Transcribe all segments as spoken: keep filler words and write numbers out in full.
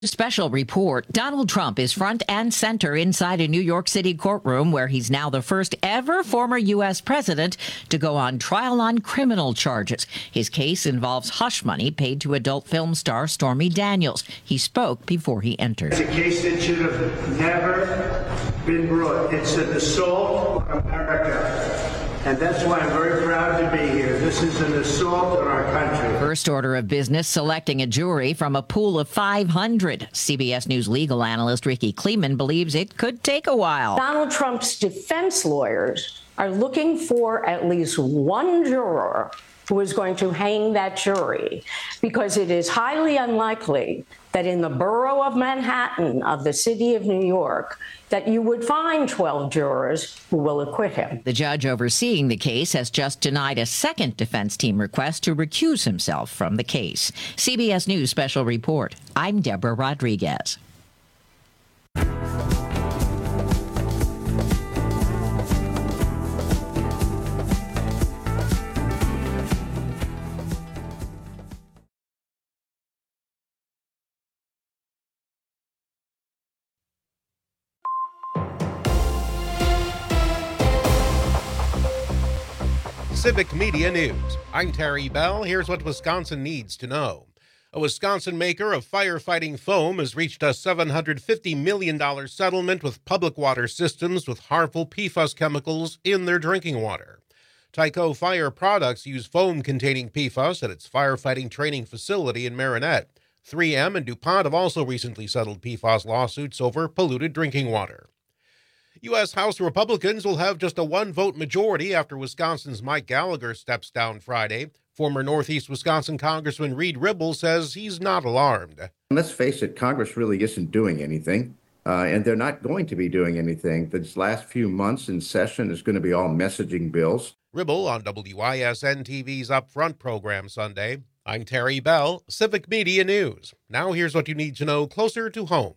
Special report. Donald Trump is front and center inside a New York City courtroom where he's now the first ever former U S president to go on trial on criminal charges. His case involves hush money paid to adult film star Stormy Daniels. He spoke before he entered. It's a case that should have never been brought. It's an assault on America. And that's why I'm very proud to be here. This is an assault on our country. First order of business, selecting a jury from a pool of five hundred. C B S News legal analyst Ricky Kleeman believes it could take a while. Donald Trump's defense lawyers are looking for at least one juror who is going to hang that jury, because it is highly unlikely that in the borough of Manhattan of the city of New York that you would find twelve jurors who will acquit him. The judge overseeing the case has just denied a second defense team request to recuse himself from the case. C B S News Special Report. I'm Deborah Rodriguez. Civic Media News. I'm Terry Bell. Here's what Wisconsin needs to know. A Wisconsin maker of firefighting foam has reached a seven hundred fifty million dollars settlement with public water systems with harmful P FAS chemicals in their drinking water. Tyco Fire Products use foam containing P FAS at its firefighting training facility in Marinette. three M and DuPont have also recently settled P FAS lawsuits over polluted drinking water. U S. House Republicans will have just a one-vote majority after Wisconsin's Mike Gallagher steps down Friday. Former Northeast Wisconsin Congressman Reed Ribble says he's not alarmed. Let's face it, Congress really isn't doing anything, uh, and they're not going to be doing anything. This last few months in session is going to be all messaging bills. Ribble on W I S N T V's Upfront program Sunday. I'm Terry Bell, Civic Media News. Now here's what you need to know closer to home.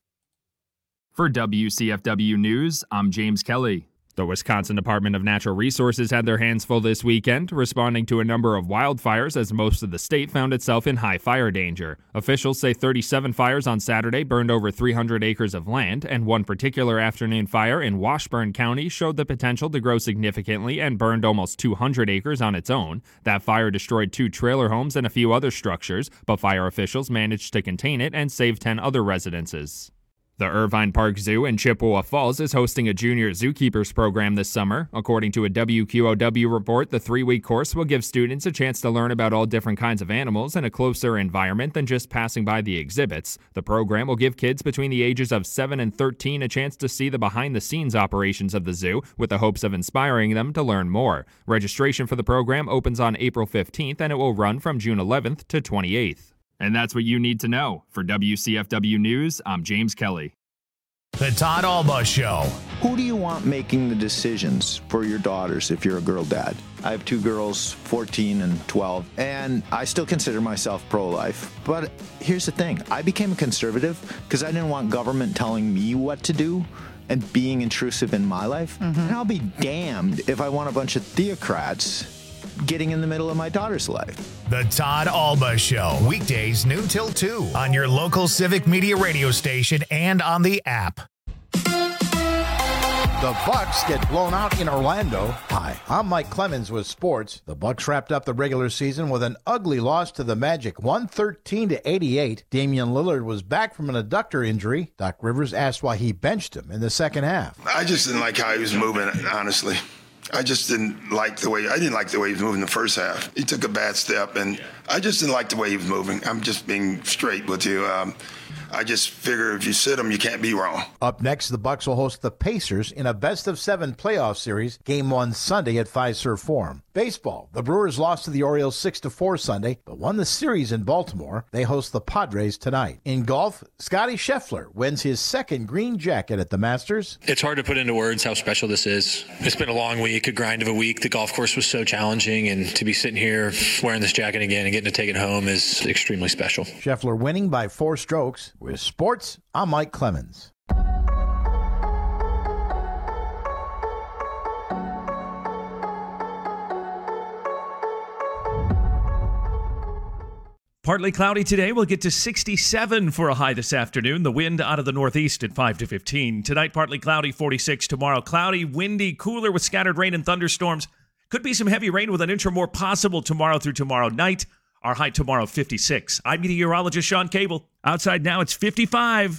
For W C F W News, I'm James Kelly. The Wisconsin Department of Natural Resources had their hands full this weekend, responding to a number of wildfires as most of the state found itself in high fire danger. Officials say thirty-seven fires on Saturday burned over three hundred acres of land, and one particular afternoon fire in Washburn County showed the potential to grow significantly and burned almost two hundred acres on its own. That fire destroyed two trailer homes and a few other structures, but fire officials managed to contain it and save ten other residences. The Irvine Park Zoo in Chippewa Falls is hosting a junior zookeepers program this summer. According to a W Q O W report, the three-week course will give students a chance to learn about all different kinds of animals in a closer environment than just passing by the exhibits. The program will give kids between the ages of seven and thirteen a chance to see the behind-the-scenes operations of the zoo, with the hopes of inspiring them to learn more. Registration for the program opens on April fifteenth, and it will run from June eleventh to twenty-eighth. And that's what you need to know. For W C F W News, I'm James Kelly. The Todd Alba Show. Who do you want making the decisions for your daughters if you're a girl dad? I have two girls, fourteen and twelve, and I still consider myself pro-life. But here's the thing. I became a conservative because I didn't want government telling me what to do and being intrusive in my life. Mm-hmm. And I'll be damned if I want a bunch of theocrats getting in the middle of my daughter's life. The Todd Alba Show, weekdays noon till two on your local Civic Media radio station and on the app. The Bucks get blown out in Orlando. Hi, I'm Mike Clemens with sports. The Bucks wrapped up the regular season with an ugly loss to the Magic, one thirteen to eighty-eight. Damian Lillard was back from an adductor injury. Doc Rivers asked why he benched him in the second half. I just didn't like how he was moving, honestly. I just didn't like the way I didn't like the way he was moving the first half. He took a bad step, and I just didn't like the way he was moving. I'm just being straight with you. Um, I just figure if you sit him, you can't be wrong. Up next, the Bucks will host the Pacers in a best-of-seven playoff series, Game one Sunday at Fiserv Forum. Baseball, the Brewers lost to the Orioles six to four Sunday, but won the series in Baltimore. They host the Padres tonight. In golf, Scottie Scheffler wins his second green jacket at the Masters. It's hard to put into words how special this is. It's been a long week, a grind of a week. The golf course was so challenging, and to be sitting here wearing this jacket again and getting to take it home is extremely special. Scheffler winning by four strokes. With sports, I'm Mike Clemens. Partly cloudy today. We'll get to sixty-seven for a high this afternoon. The wind out of the northeast at five to fifteen. Tonight, partly cloudy, forty-six. Tomorrow, cloudy, windy, cooler with scattered rain and thunderstorms. Could be some heavy rain with an inch or more possible tomorrow through tomorrow night. Our high tomorrow, fifty-six. I'm meteorologist Sean Cable. Outside now, it's fifty-five.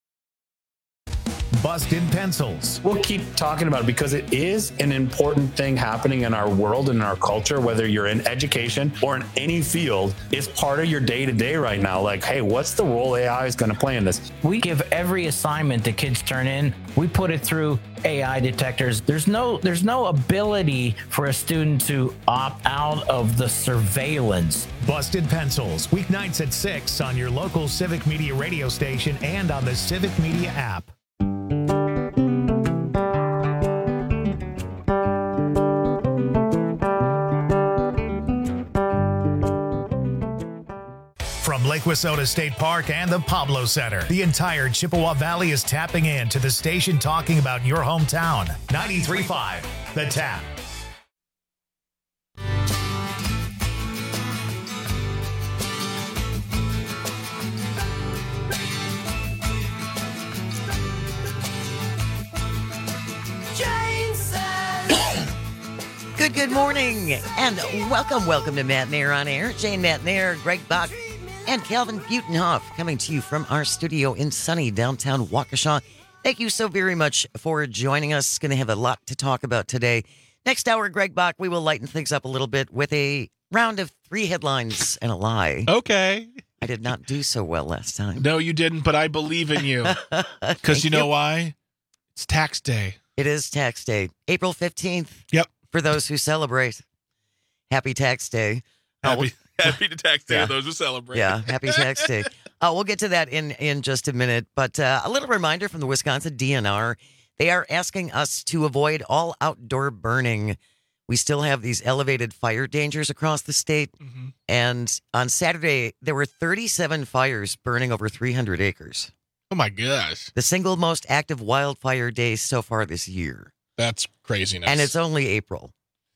Busted Pencils. We'll keep talking about it because it is an important thing happening in our world and in our culture, whether you're in education or in any field. It's part of your day-to-day right now. Like, hey, what's the role A I is going to play in this? We give every assignment the kids turn in, we put it through A I detectors. There's no there's no ability for a student to opt out of the surveillance. Busted Pencils, weeknights at six on your local Civic Media radio station and on the Civic Media app. From Lake Wissota State Park and the Pablo Center, the entire Chippewa Valley is tapping in to the station talking about your hometown. ninety-three point five, The Tap. Good, good morning, and welcome, welcome to Matt Nair on Air. Jane Matt Nair, Greg Bach, and Calvin Butenhoff coming to you from our studio in sunny downtown Waukesha. Thank you so very much for joining us. Going to have a lot to talk about today. Next hour, Greg Bach, we will lighten things up a little bit with a round of three headlines and a lie. Okay. I did not do so well last time. No, you didn't, but I believe in you. Because you know you. why? It's tax day. It is tax day. April fifteenth. Yep. For those who celebrate. Happy tax day. Happy, uh, happy to tax day yeah. to those who celebrate. Yeah, happy tax day. Uh, we'll get to that in, in just a minute. But uh, a little reminder from the Wisconsin D N R. They are asking us to avoid all outdoor burning. We still have these elevated fire dangers across the state. Mm-hmm. And on Saturday, there were thirty-seven fires burning over three hundred acres. Oh, my gosh. The single most active wildfire day so far this year. That's craziness. And it's only April.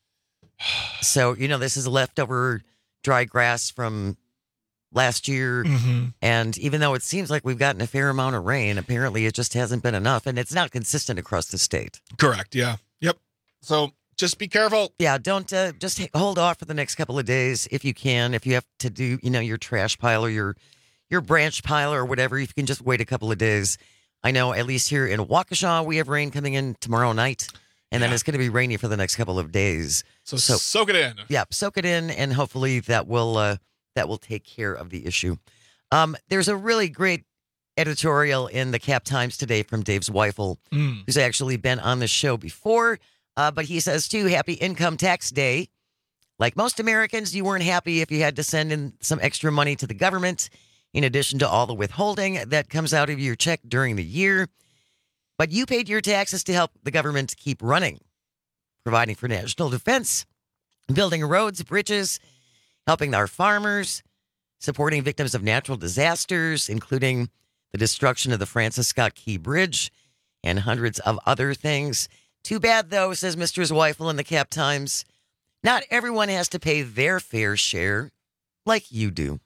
So, you know, this is leftover dry grass from last year. Mm-hmm. And even though it seems like we've gotten a fair amount of rain, apparently it just hasn't been enough. And it's not consistent across the state. Correct. Yeah. Yep. So just be careful. Yeah. Don't uh, just hold off for the next couple of days if you can. If you have to do, you know, your trash pile or your, your branch pile or whatever, if you can just wait a couple of days. I know at least here in Waukesha, we have rain coming in tomorrow night, and yeah. then it's going to be rainy for the next couple of days. So, so soak it in. Yeah, soak it in, and hopefully that will uh, that will take care of the issue. Um, there's a really great editorial in the Cap Times today from Dave Zweifel, mm. who's actually been on the show before, uh, but he says, too, happy Income Tax Day. Like most Americans, you weren't happy if you had to send in some extra money to the government, in addition to all the withholding that comes out of your check during the year. But you paid your taxes to help the government keep running, providing for national defense, building roads, bridges, helping our farmers, supporting victims of natural disasters, including the destruction of the Francis Scott Key Bridge and hundreds of other things. Too bad, though, says Mister Zweifel in the Cap Times, not everyone has to pay their fair share like you do.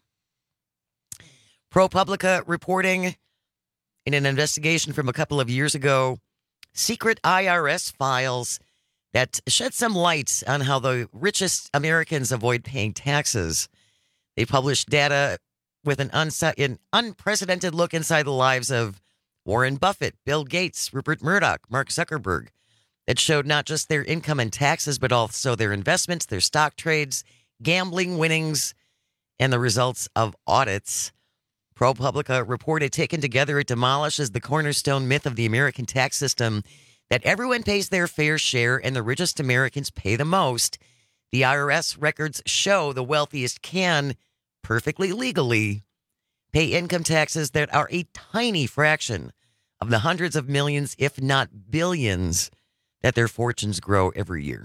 ProPublica reporting in an investigation from a couple of years ago, secret I R S files that shed some light on how the richest Americans avoid paying taxes. They published data with an, unsa- an unprecedented look inside the lives of Warren Buffett, Bill Gates, Rupert Murdoch, Mark Zuckerberg, that showed not just their income and taxes, but also their investments, their stock trades, gambling winnings, and the results of audits. ProPublica reported taken together, it demolishes the cornerstone myth of the American tax system that everyone pays their fair share and the richest Americans pay the most. The I R S records show the wealthiest can, perfectly legally, pay income taxes that are a tiny fraction of the hundreds of millions, if not billions, that their fortunes grow every year.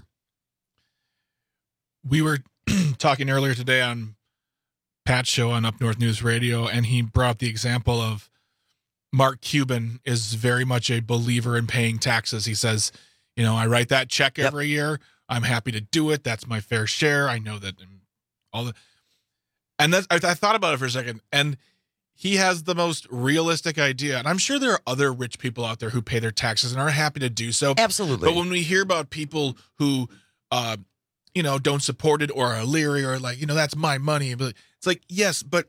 We were talking earlier today on Pat's show on Up North News Radio, and he brought up the example of Mark Cuban is very much a believer in paying taxes. He says, you know, I write that check every yep. year. I'm happy to do it. That's my fair share. I know that all the And that's, I, I thought about it for a second, and he has the most realistic idea. And I'm sure there are other rich people out there who pay their taxes and are happy to do so. Absolutely. But when we hear about people who, uh, you know, don't support it or are leery or like, you know, that's my money. It's like, yes, but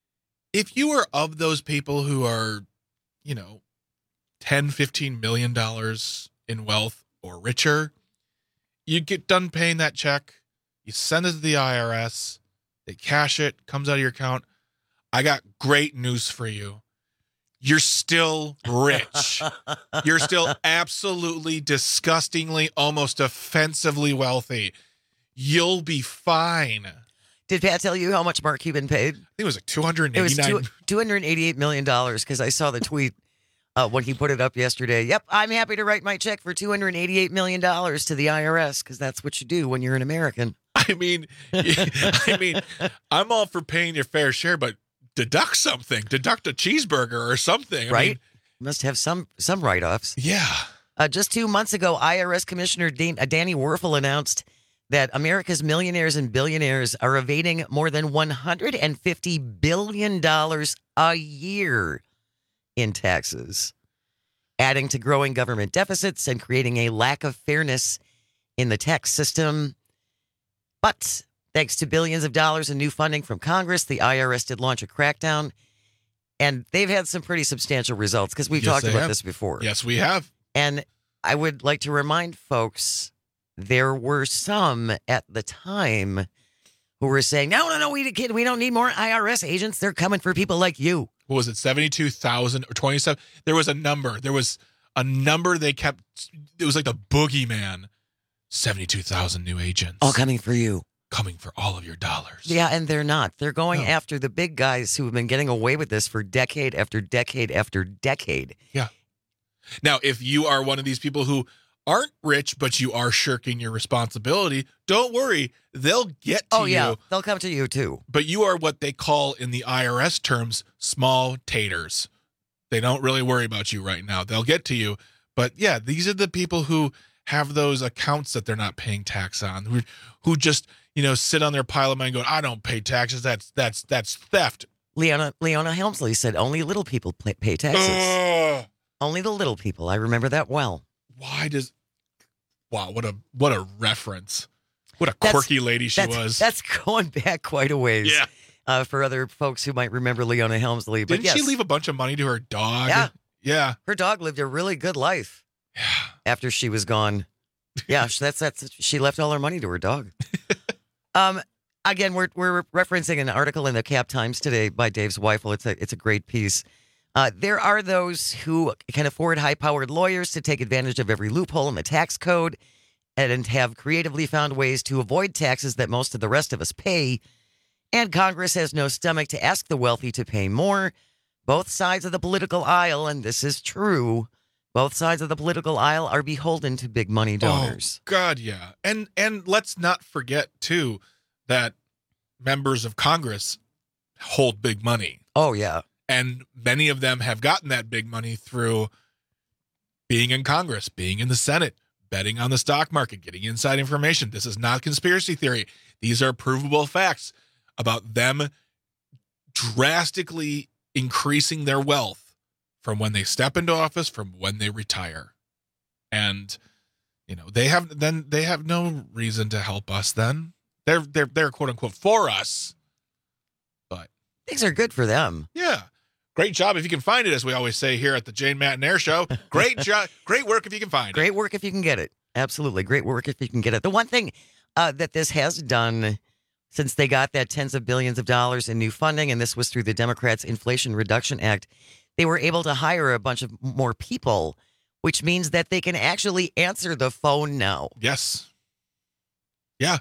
if you are of those people who are, you know, ten, fifteen million dollars in wealth or richer, you get done paying that check, you send it to the I R S, they cash it, comes out of your account. I got great news for you. You're still rich. You're still absolutely, disgustingly, almost offensively wealthy. You'll be fine. Did Pat tell you how much Mark Cuban paid? I think it was like two hundred eighty-nine. It was two hundred eighty-eight million dollars because I saw the tweet uh, when he put it up yesterday. Yep, I'm happy to write my check for two hundred eighty-eight million dollars to the I R S because that's what you do when you're an American. I mean, I mean, I'm all for paying your fair share, but deduct something. Deduct a cheeseburger or something. I right? mean, must have some some write-offs. Yeah. Uh, just two months ago, I R S Commissioner Dan- uh, Danny Werfel announced that America's millionaires and billionaires are evading more than one hundred fifty billion dollars a year in taxes, adding to growing government deficits and creating a lack of fairness in the tax system. But thanks to billions of dollars in new funding from Congress, the I R S did launch a crackdown, and they've had some pretty substantial results because we've Yes, talked they about have. this before. Yes, we have. And I would like to remind folks, there were some at the time who were saying, no, no, no, we, kid, we don't need more I R S agents. They're coming for people like you. What was it, seventy-two thousand or twenty-seven? There was a number. There was a number they kept. It was like the boogeyman. seventy-two thousand new agents. All coming for you. Coming for all of your dollars. Yeah, and they're not. They're going No. after the big guys who have been getting away with this for decade after decade after decade. Yeah. Now, if you are one of these people who aren't rich, but you are shirking your responsibility, don't worry. They'll get to Oh, yeah. you. They'll come to you, too. But you are what they call in the I R S terms, small taters. They don't really worry about you right now. They'll get to you. But yeah, these are the people who have those accounts that they're not paying tax on, who, who just, you know, sit on their pile of money going, I don't pay taxes. That's that's that's theft. Leona Leona Helmsley said only little people pay, pay taxes. Ugh. Only the little people. I remember that well. Why does wow, what a what a reference. What a That's- quirky lady she that's, was. That's going back quite a ways. Yeah. Uh, for other folks who might remember Leona Helmsley. But Didn't yes, she leave a bunch of money to her dog? Yeah. Yeah. her dog lived a really good life after she was gone. Yeah, sh- that's that's she left all her money to her dog. um, again, we're we're referencing an article in the Cap Times today by Dave Zweifel. It's a it's a great piece. Uh, there are those who can afford high-powered lawyers to take advantage of every loophole in the tax code and have creatively found ways to avoid taxes that most of the rest of us pay. And Congress has no stomach to ask the wealthy to pay more. Both sides of the political aisle, and this is true, both sides of the political aisle are beholden to big money donors. Oh, God, yeah. And and let's not forget, too, that members of Congress hold big money. Oh, yeah. And many of them have gotten that big money through being in Congress, being in the Senate, betting on the stock market, getting inside information. This is not conspiracy theory. These are provable facts about them drastically increasing their wealth from when they step into office, from when they retire. And, you know, they have then they have no reason to help us then. They're they're they're quote unquote for us. But things are good for them. Yeah. Great job if you can find it, as we always say here at the Jane Matt and Air Show. Great job. Great work if you can find it. Great work if you can get it. Absolutely. Great work if you can get it. The one thing uh, that this has done since they got that tens of billions of dollars in new funding, and this was through the Democrats' Inflation Reduction Act, they were able to hire a bunch of more people, which means that they can actually answer the phone now. Yes. Yeah.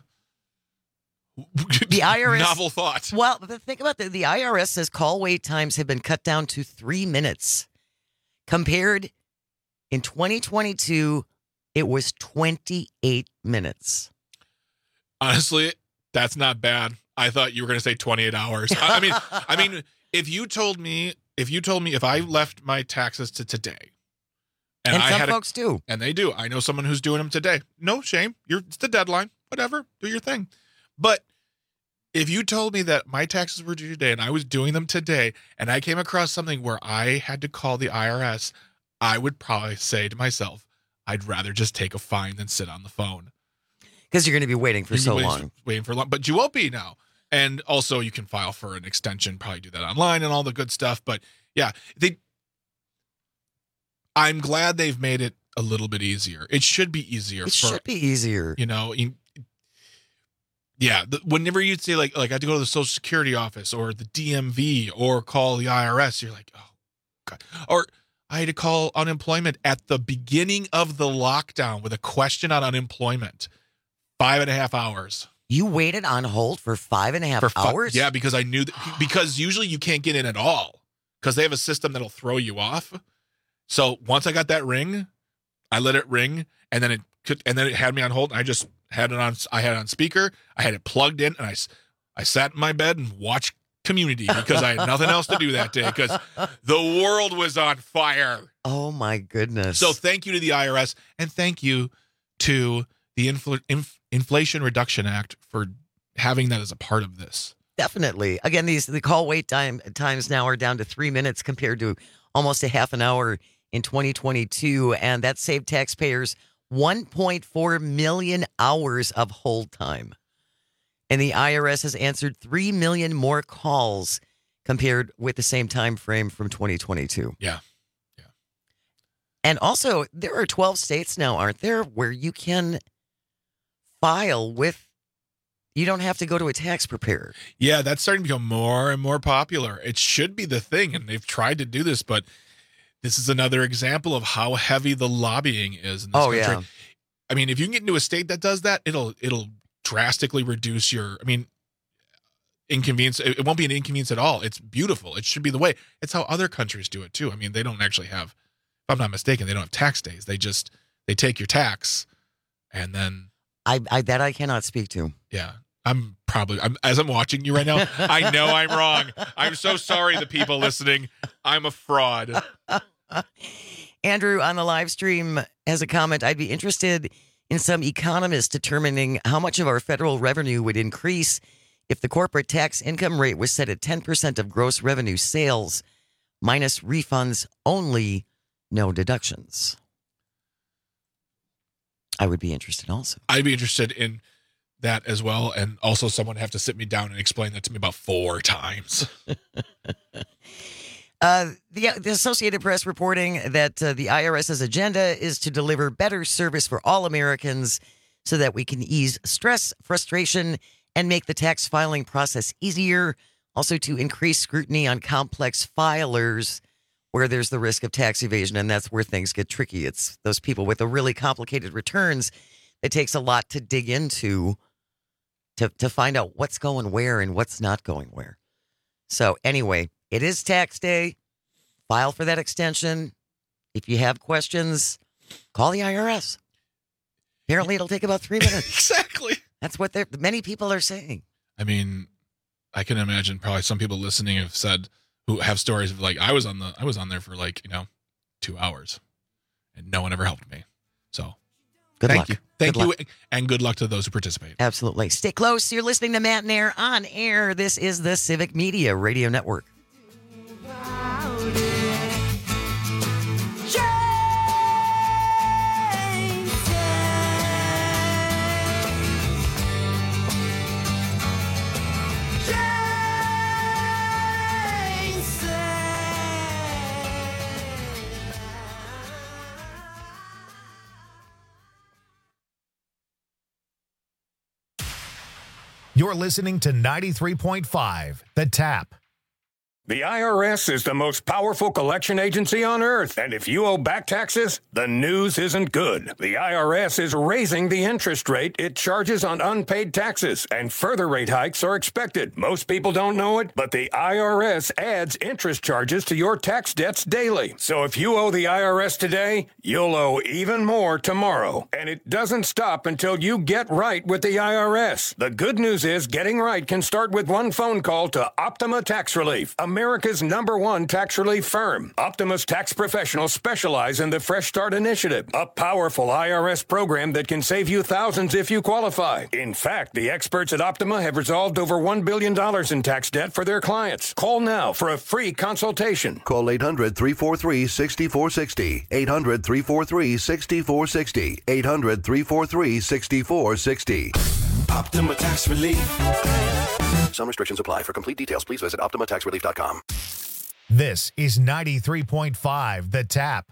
The I R S Novel thought. Well, the thing about the, the I R S says call wait times have been cut down to three minutes. Compared in twenty twenty-two, it was twenty-eight minutes. Honestly, that's not bad. I thought you were going to say twenty-eight hours. I mean, I mean, if you told me, if you told me, if I left my taxes to today, and, I some had a- folks do, and they do. I know someone who's doing them today. No shame. You're it's the deadline. Whatever. Do your thing. But If you told me that my taxes were due today and I was doing them today and I came across something where I had to call the I R S, I would probably say to myself, I'd rather just take a fine than sit on the phone. Because you're going to be waiting for You're so waiting, long. Waiting for long. But you won't be now. And also you can file for an extension, probably do that online and all the good stuff. But yeah, they. I'm glad they've made it a little bit easier. It should be easier. It for, should be easier. You know, you, yeah. The, whenever you'd say like, like I had to go to the Social Security office or the D M V or call the I R S, you're like, oh God. Or I had to call unemployment at the beginning of the lockdown with a question on unemployment. Five and a half hours. You waited on hold for five and a half for fi- hours? Yeah, because I knew that, because usually you can't get in at all because they have a system that'll throw you off. So once I got that ring, I let it ring, and then it could, and then it had me on hold. And I just had it on. I had it on speaker. I had it plugged in, and I, I sat in my bed and watched Community because I had nothing else to do that day because the world was on fire. Oh my goodness! So thank you to the I R S, and thank you to the Infl- Inf- Inflation Reduction Act for having that as a part of this. Definitely. Again, these the call wait time times now are down to three minutes compared to almost a half an hour in twenty twenty-two, and that saved taxpayers one point four million hours of hold time. And the I R S has answered three million more calls compared with the same time frame from twenty twenty-two. Yeah. Yeah. And also, there are twelve states now, aren't there, where you can file with, you don't have to go to a tax preparer. Yeah, that's starting to become more and more popular. It should be the thing, and they've tried to do this, but this is another example of how heavy the lobbying is in this oh, country. Yeah. I mean, if you can get into a state that does that, it'll it'll drastically reduce your, I mean, inconvenience. It won't be an inconvenience at all. It's beautiful. It should be the way. It's how other countries do it too. I mean, they don't actually have, if I'm not mistaken, they don't have tax days. They just, they take your tax and then. I, I that I cannot speak to. Yeah. I'm probably, I'm, as I'm watching you right now, I know I'm wrong. I'm so sorry, the people listening. I'm a fraud. Andrew on the live stream has a comment. I'd be interested in some economists determining how much of our federal revenue would increase if the corporate tax income rate was set at ten percent of gross revenue sales, minus refunds only, no deductions. I would be interested also. I'd be interested in that as well. And also someone have to sit me down and explain that to me about four times. Uh, the, the Associated Press reporting that uh, the IRS's agenda is to deliver better service for all Americans so that we can ease stress, frustration, and make the tax filing process easier. Also to increase scrutiny on complex filers where there's the risk of tax evasion, and that's where things get tricky. It's those people with the really complicated returns. It takes a lot to dig into to, to find out what's going where and what's not going where. So anyway, it is tax day. File for that extension. If you have questions, call the I R S. Apparently, it'll take about three minutes. Exactly. That's what they're, many people are saying. I mean, I can imagine probably some people listening have said, who have stories of like, I was on the, I was on there for like, you know, two hours and no one ever helped me. So good thank luck. you. Thank good you. Luck. And good luck to those who participate. Absolutely. Stay close. You're listening to Matt and Air on air. This is the Civic Media Radio Network. You're listening to ninety-three point five, The Tap. The I R S is the most powerful collection agency on earth, and if you owe back taxes, the news isn't good. The I R S is raising the interest rate it charges on unpaid taxes, and further rate hikes are expected. Most people don't know it, but the I R S adds interest charges to your tax debts daily. So if you owe the I R S today, you'll owe even more tomorrow. And it doesn't stop until you get right with the I R S. The good news is getting right can start with one phone call to Optima Tax Relief, America's number one tax relief firm. Optima's tax professionals specialize in the Fresh Start Initiative, a powerful I R S program that can save you thousands if you qualify. In fact, the experts at Optima have resolved over one billion dollars in tax debt for their clients. Call now for a free consultation. Call eight hundred, three four three, six four six zero. eight hundred, three four three, six four six zero. eight hundred, three four three, six four six zero. Optima Tax Relief. Some restrictions apply. For complete details, please visit optima tax relief dot com. This is ninety-three point five The Tap.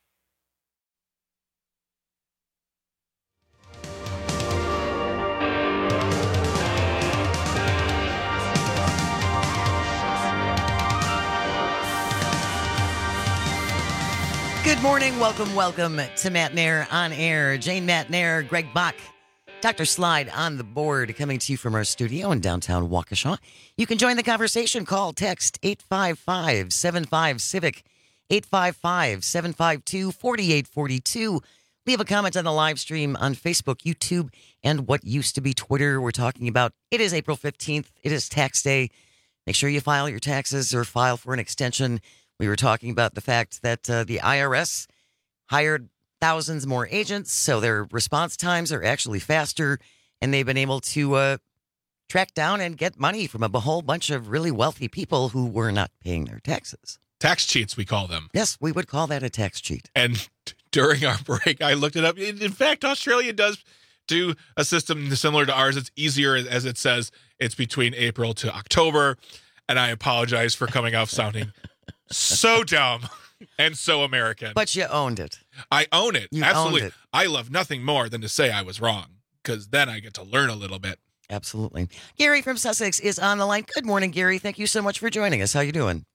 Good morning. Welcome, welcome to Matt Nair on air. Jane Matt Nair, Greg Bach, Doctor Slide on the board, coming to you from our studio in downtown Waukesha. You can join the conversation. Call, text eight five five, seven five, CIVIC, eight five five, seven five two, four eight four two. Leave a comment on the live stream on Facebook, YouTube, and what used to be Twitter. We're talking about, it is April fifteenth. It is tax day. Make sure you file your taxes or file for an extension. We were talking about the fact that uh, the I R S hired thousands more agents, so their response times are actually faster, and they've been able to uh, track down and get money from a whole bunch of really wealthy people who were not paying their taxes. Tax cheats, we call them. Yes, we would call that a tax cheat. And t- during our break, I looked it up. In, in fact, Australia does do a system similar to ours. It's easier, as it says, it's between April to October, and I apologize for coming off sounding so dumb and so American. But you owned it. I own it. You Absolutely. owned it. I love nothing more than to say I was wrong, because then I get to learn a little bit. Absolutely. Gary from Sussex is on the line. Good morning, Gary. Thank you so much for joining us. How you doing?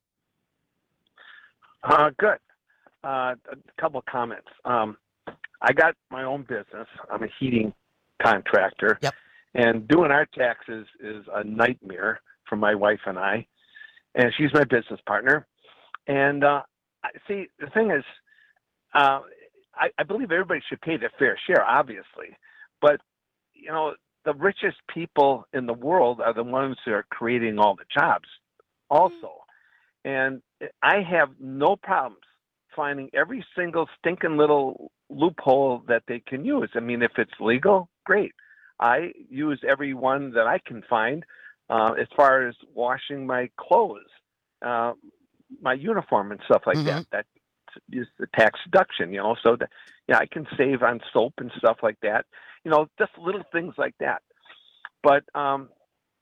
Uh, good. Uh, a couple of comments. Um, I got my own business. I'm a heating contractor. Yep. And doing our taxes is a nightmare for my wife and I. And she's my business partner. And uh, see, the thing is, uh, I, I believe everybody should pay their fair share, obviously. But, you know, the richest people in the world are the ones who are creating all the jobs also. And I have no problems finding every single stinking little loophole that they can use. I mean, if it's legal, great. I use every one that I can find uh, as far as washing my clothes, uh, my uniform and stuff like Mm-hmm. that. That is the tax deduction, you know, so that, yeah, I can save on soap and stuff like that. You know, just little things like that. But um,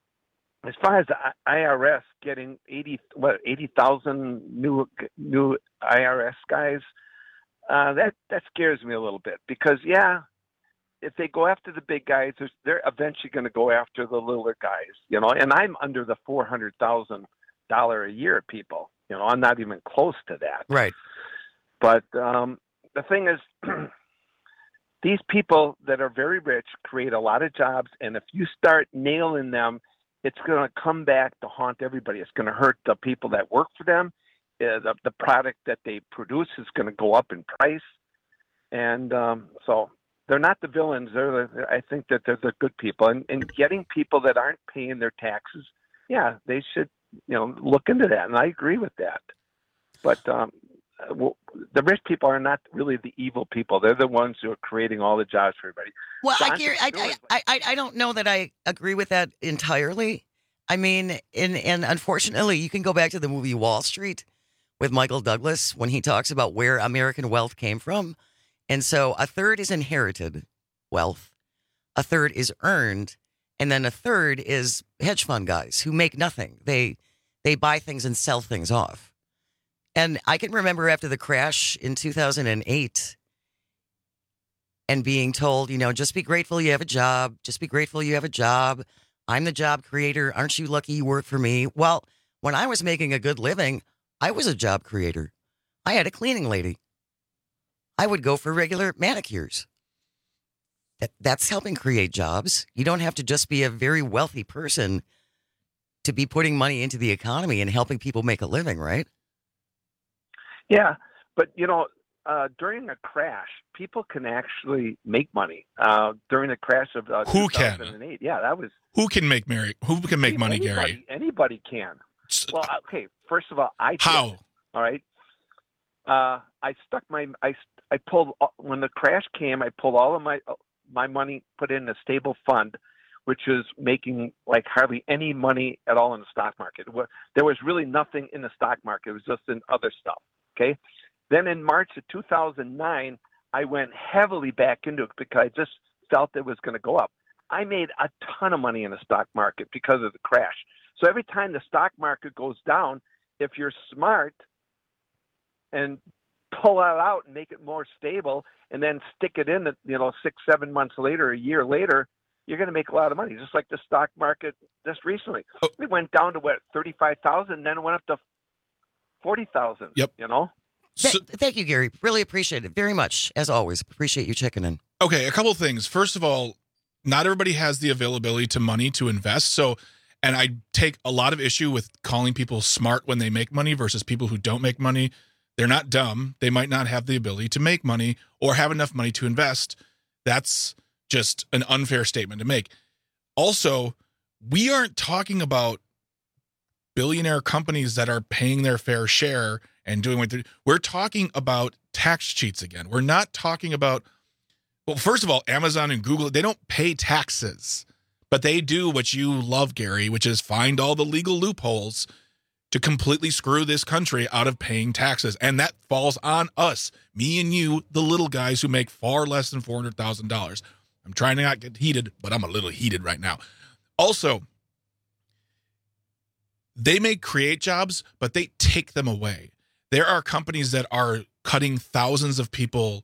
as far as the I R S getting eighty, what, eighty thousand new new I R S guys, uh, that that scares me a little bit because, yeah, if they go after the big guys, they're eventually going to go after the littler guys, you know. And I'm under the four hundred thousand dollar a year people, you know. I'm not even close to that. Right. But um, the thing is, these people that are very rich create a lot of jobs, and if you start nailing them, it's going to come back to haunt everybody. It's going to hurt the people that work for them. Uh, the, the product that they produce is going to go up in price. And um, so they're not the villains. They're the, I think that they're the good people. And, and getting people that aren't paying their taxes, yeah, they should, you know, look into that. And I agree with that. But um, well, the rich people are not really the evil people. They're the ones who are creating all the jobs for everybody. Well, So I, I'm Gary, just I, doing- I, I, I don't know that I agree with that entirely. I mean, and, and unfortunately, you can go back to the movie Wall Street with Michael Douglas when he talks about where American wealth came from. And so a third is inherited wealth, a third is earned, and then a third is hedge fund guys who make nothing. They they buy things and sell things off. And I can remember after the crash in two thousand eight and being told, you know, just be grateful you have a job. Just be grateful you have a job. I'm the job creator. Aren't you lucky you work for me? Well, when I was making a good living, I was a job creator. I had a cleaning lady. I would go for regular manicures. That, that's helping create jobs. You don't have to just be a very wealthy person to be putting money into the economy and helping people make a living, right? Yeah, but you know, uh, during a crash, people can actually make money. Uh, during the crash of uh, Who can? two thousand eight, yeah, that was Who can make Mary? Who can make money, anybody, Gary? Anybody can. Well, okay. First of all, I did. How? All right. Uh, I stuck my I I pulled when the crash came. I pulled all of my my money, put in a stable fund, which is making like hardly any money at all in the stock market. There was really nothing in the stock market. It was just in other stuff. Okay. Then in March of two thousand nine, I went heavily back into it because I just felt it was going to go up. I made a ton of money in the stock market because of the crash. So every time the stock market goes down, if you're smart and pull it out and make it more stable and then stick it in, you know, six, seven months later, a year later, you're going to make a lot of money. Just like the stock market just recently. Oh. It went down to what, thirty-five thousand, then it went up to forty thousand. Yep. You know? Th- thank you, Gary. Really appreciate it very much. As always, appreciate you checking in. Okay, a couple of things. First of all, not everybody has the availability to money to invest. So, and I take a lot of issue with calling people smart when they make money versus people who don't make money. They're not dumb. They might not have the ability to make money or have enough money to invest. That's just an unfair statement to make. Also, we aren't talking about billionaire companies that are paying their fair share and doing what they're doing. We're talking about tax cheats again. We're not talking about, well, first of all, Amazon and Google, they don't pay taxes, but they do what you love, Gary, which is find all the legal loopholes to completely screw this country out of paying taxes. And that falls on us, me and you, the little guys who make far less than four hundred thousand dollars. I'm trying to not get heated, but I'm a little heated right now. Also, they may create jobs, but they take them away. There are companies that are cutting thousands of people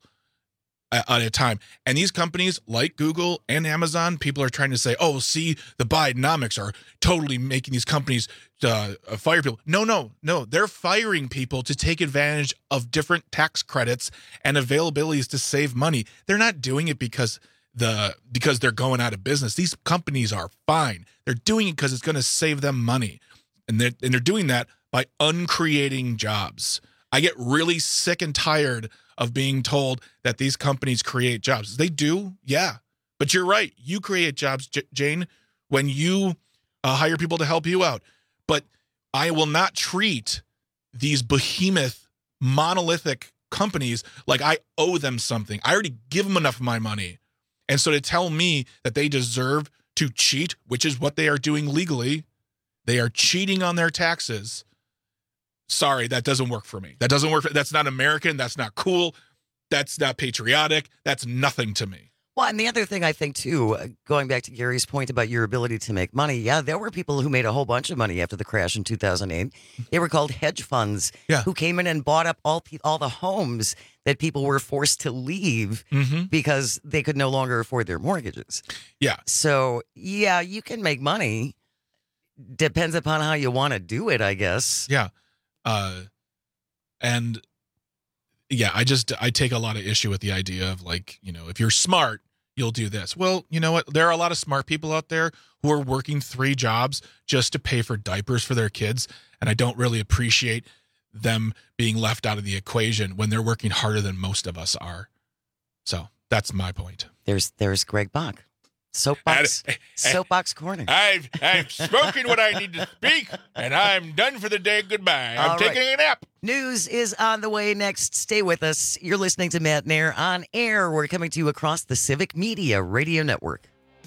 at a time. And these companies like Google and Amazon, people are trying to say, oh, see, the Bidenomics are totally making these companies uh, fire people. No, no, no. They're firing people to take advantage of different tax credits and availabilities to save money. They're not doing it because the because they're going out of business. These companies are fine. They're doing it because it's going to save them money. And they're, and they're doing that by uncreating jobs. I get really sick and tired of being told that these companies create jobs. They do, yeah. But you're right. You create jobs, J- Jane, when you uh, hire people to help you out. But I will not treat these behemoth, monolithic companies like I owe them something. I already give them enough of my money. And so to tell me that they deserve to cheat, which is what they are doing legally, they are cheating on their taxes. Sorry, that doesn't work for me. That doesn't work. For, that's not American. That's not cool. That's not patriotic. That's nothing to me. Well, and the other thing I think, too, uh, going back to Gary's point about your ability to make money, yeah, there were people who made a whole bunch of money after the crash in two thousand eight. They were called hedge funds yeah. who came in and bought up all all the homes that people were forced to leave mm-hmm. because they could no longer afford their mortgages. Yeah. So, yeah, you can make money. Depends upon how you want to do it, I guess. Yeah. Uh, and yeah, I just, I take a lot of issue with the idea of like, you know, if you're smart, you'll do this. Well, you know what? There are a lot of smart people out there who are working three jobs just to pay for diapers for their kids. And I don't really appreciate them being left out of the equation when they're working harder than most of us are. So that's my point. There's, there's Greg Bach. Soapbox, and, soapbox corner. I've I've spoken what I need to speak, and I'm done for the day. Goodbye. I'm All taking right. a nap. News is on the way next. Stay with us. You're listening to Matt Nair on air. We're coming to you across the Civic Media Radio Network.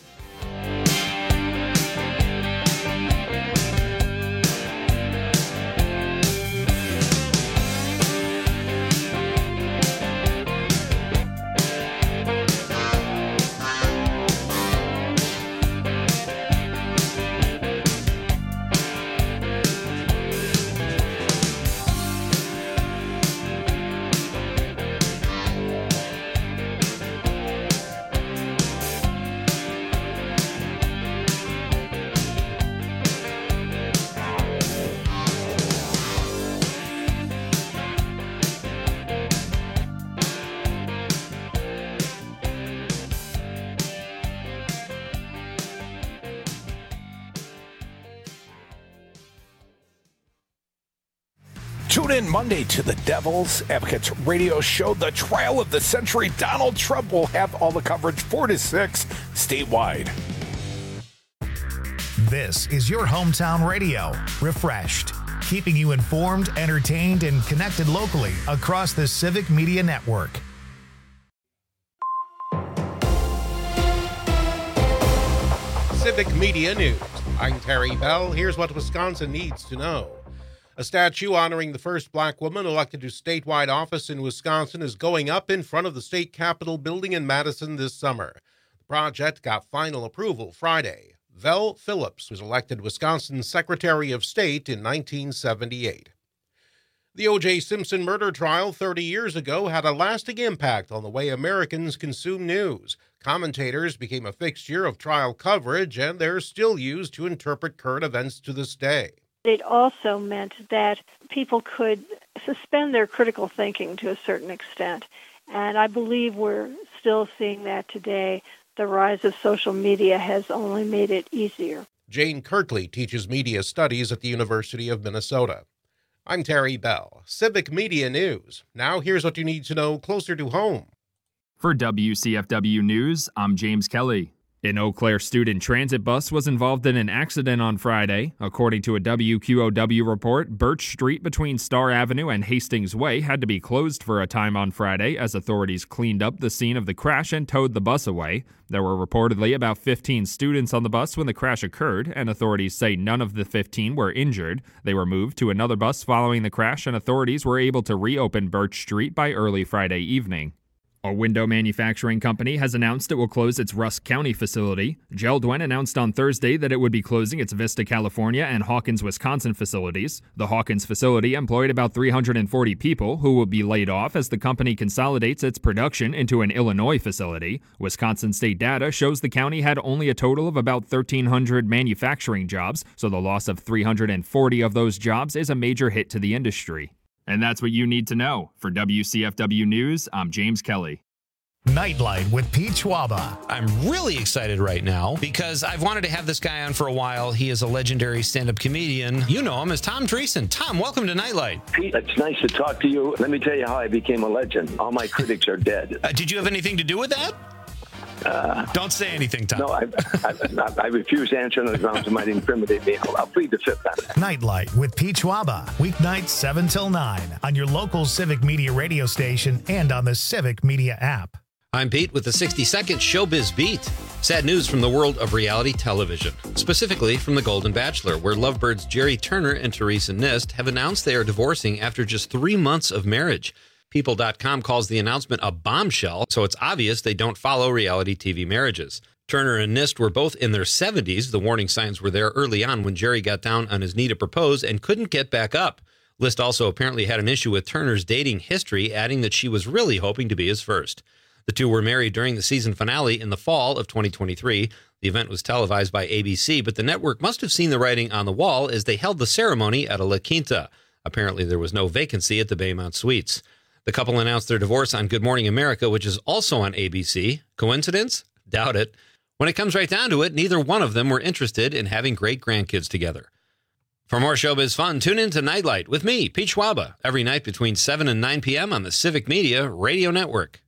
Tune in Monday to the Devil's Advocates radio show. The Trial of the Century. Donald Trump will have all the coverage four to six statewide. This is your hometown radio. Refreshed. keeping you informed, entertained, and connected locally across the Civic Media Network. Civic Media News. I'm Terry Bell. Here's what Wisconsin needs to know. A statue honoring the first black woman elected to statewide office in Wisconsin is going up in front of the state capitol building in Madison this summer. The project got final approval Friday. Vel Phillips was elected Wisconsin's Secretary of State in nineteen seventy-eight. The O J Simpson murder trial thirty years ago had a lasting impact on the way Americans consume news. Commentators became a fixture of trial coverage, and they're still used to interpret current events to this day. It also meant that people could suspend their critical thinking to a certain extent. And I believe we're still seeing that today. The rise of social media has only made it easier. Jane Kirkley teaches media studies at the University of Minnesota. I'm Terry Bell, Civic Media News. Now here's what you need to know closer to home. For W C F W News, I'm James Kelly. An Eau Claire student transit bus was involved in an accident on Friday. According to a W Q O W report, Birch Street between Star Avenue and Hastings Way had to be closed for a time on Friday as authorities cleaned up the scene of the crash and towed the bus away. There were reportedly about fifteen students on the bus when the crash occurred, and authorities say none of the fifteen were injured. They were moved to another bus following the crash, and authorities were able to reopen Birch Street by early Friday evening. A window manufacturing company has announced it will close its Rusk County facility. Geldwin announced on Thursday that it would be closing its Vista, California and Hawkins, Wisconsin facilities. The Hawkins facility employed about three hundred forty people who will be laid off as the company consolidates its production into an Illinois facility. Wisconsin state data shows the county had only a total of about thirteen hundred manufacturing jobs, so the loss of three hundred forty of those jobs is a major hit to the industry. And that's what you need to know. For W C F W News, I'm James Kelly. Nightlight with Pete Schwaba. I'm really excited right now because I've wanted to have this guy on for a while. He is a legendary stand-up comedian. You know him as Tom Dreesen. Tom, welcome to Nightlight. Pete, it's nice to talk to you. Let me tell you how I became a legend. All my critics are dead. Uh, did you have anything to do with that? Uh, Don't say anything, Tom. No, I, I, I refuse to answer on the grounds it might incriminate me. I'll, I'll plead the fifth on it. Nightlight with Pete Schwaba. Weeknights seven till nine on your local Civic Media radio station and on the Civic Media app. I'm Pete with the sixty-second Showbiz Beat. Sad news from the world of reality television, specifically from The Golden Bachelor, where lovebirds Jerry Turner and Teresa Nist have announced they are divorcing after just three months of marriage. People dot com calls the announcement a bombshell, so it's obvious they don't follow reality T V marriages. Turner and Nist were both in their seventies. The warning signs were there early on when Jerry got down on his knee to propose and couldn't get back up. List also apparently had an issue with Turner's dating history, adding that she was really hoping to be his first. The two were married during the season finale in the fall of twenty twenty-three. The event was televised by A B C, but the network must have seen the writing on the wall as they held the ceremony at a La Quinta. Apparently there was no vacancy at the Baymont Suites. The couple announced their divorce on Good Morning America, which is also on A B C. Coincidence? Doubt it. When it comes right down to it, neither one of them were interested in having great grandkids together. For more showbiz fun, tune in to Nightlight with me, Pete Schwaba, every night between seven and nine p.m. on the Civic Media Radio Network.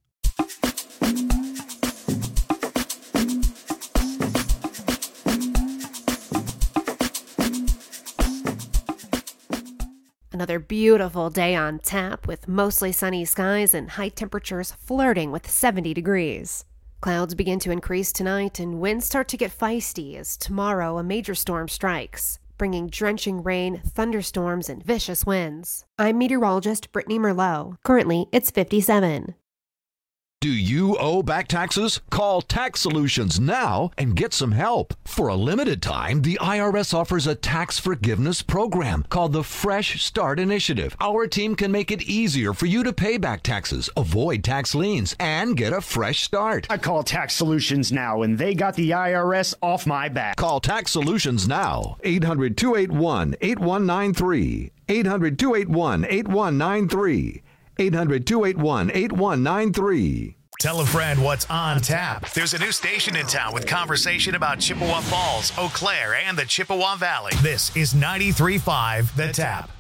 Another beautiful day on tap with mostly sunny skies and high temperatures flirting with seventy degrees. Clouds begin to increase tonight and winds start to get feisty as tomorrow a major storm strikes, bringing drenching rain, thunderstorms, and vicious winds. I'm meteorologist Brittany Merlot. Currently, it's fifty-seven. Do you owe back taxes? Call Tax Solutions now and get some help. For a limited time, the I R S offers a tax forgiveness program called the Fresh Start Initiative. Our team can make it easier for you to pay back taxes, avoid tax liens, and get a fresh start. I call Tax Solutions now, and they got the I R S off my back. Call Tax Solutions now. eight hundred, two eight one, eight one nine three. eight hundred, two eight one, eight one nine three. eight hundred, two eight one, eight one nine three. Tell a friend what's on tap. There's a new station in town with conversation about Chippewa Falls, Eau Claire, and the Chippewa Valley. This is ninety-three point five The Tap.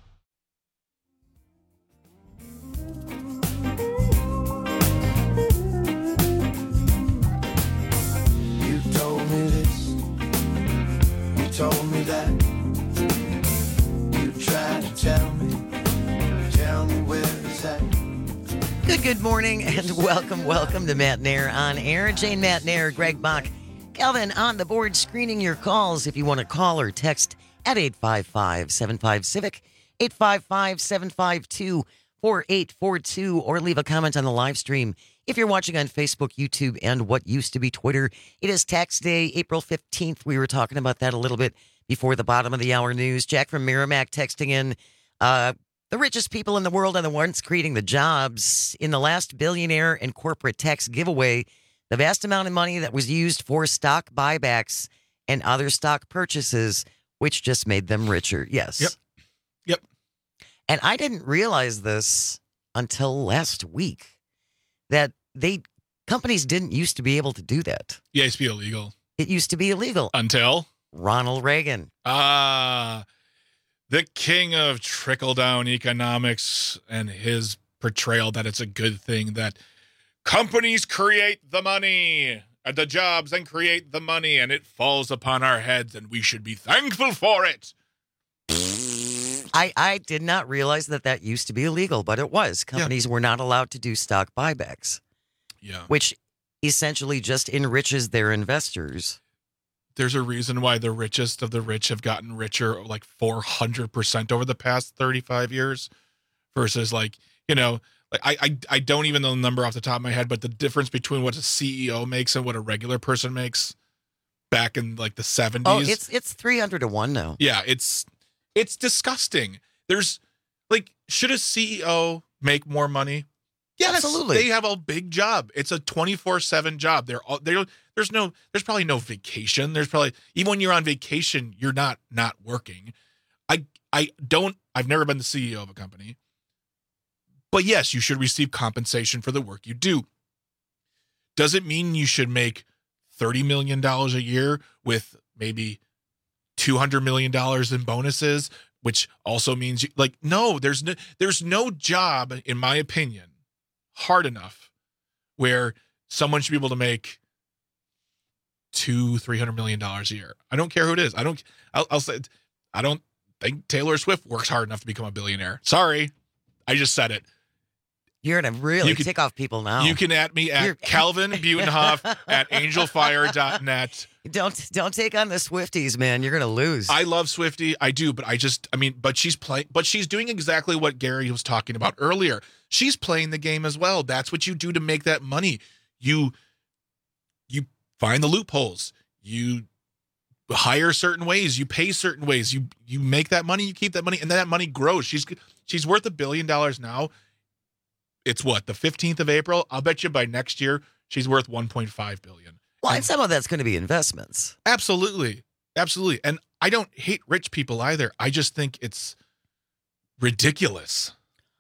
You told me this, you told me that. You tried Good, good morning, and welcome, welcome to Matt Nair on Air. Jane Matt Nair, Greg Bach, Calvin on the board screening your calls if you want to call or text at eight five five, seven five, CIVIC, eight five five, seven five two, four eight four two, or leave a comment on the live stream. If you're watching on Facebook, YouTube, and what used to be Twitter, it is tax day, April fifteenth. We were talking about that a little bit before the bottom of the hour news. Jack from Merrimack texting in, uh, the richest people in the world are the ones creating the jobs. In the last billionaire and corporate tax giveaway, the vast amount of money that was used for stock buybacks and other stock purchases, which just made them richer. Yes. Yep. Yep. And I didn't realize this until last week, that they companies didn't used to be able to do that. Yeah, it used to be illegal. It used to be illegal. Until? Ronald Reagan. Ah, the king of trickle-down economics and his portrayal that it's a good thing that companies create the money, uh, the jobs, and create the money, and it falls upon our heads, and we should be thankful for it. I, I did not realize that that used to be illegal, but it was. Companies yeah. were not allowed to do stock buybacks. Yeah. Which essentially just enriches their investors. There's a reason why the richest of the rich have gotten richer like four hundred percent over the past thirty-five years versus like, you know, like I, I, I don't even know the number off the top of my head, but the difference between what a C E O makes and what a regular person makes back in like the seventies. Oh, it's it's three hundred to one now. Yeah, it's it's disgusting. There's like, should a C E O make more money? Yes, absolutely. They have a big job. It's a twenty-four seven job. They're all they're there's no there's probably no vacation. There's probably, even when you're on vacation, you're not not working. I I don't I've never been the C E O of a company. But yes, you should receive compensation for the work you do. Does it mean you should make thirty million dollars a year with maybe two hundred million dollars in bonuses, which also means you, like, no, there's no, there's no job, in my opinion, hard enough where someone should be able to make two, three hundred million dollars a year. I don't care who it is. I don't, I'll, I'll say, I don't think Taylor Swift works hard enough to become a billionaire. Sorry. I just said it. You're going to really can, tick off people now. You can at me at You're... Calvin Butenhoff at angel fire dot net. Don't don't take on the Swifties, man. You're going to lose. I love Swiftie. I do, but I just, I mean, but she's playing, but she's doing exactly what Gary was talking about earlier. She's playing the game as well. That's what you do to make that money. You, you find the loopholes. You hire certain ways. You pay certain ways. You, you make that money. You keep that money, and then that money grows. She's, she's worth a billion dollars now. It's what, the fifteenth of April? I'll bet you by next year she's worth one point five billion dollars. Well, and some of that's going to be investments. Absolutely. Absolutely. And I don't hate rich people either. I just think it's ridiculous.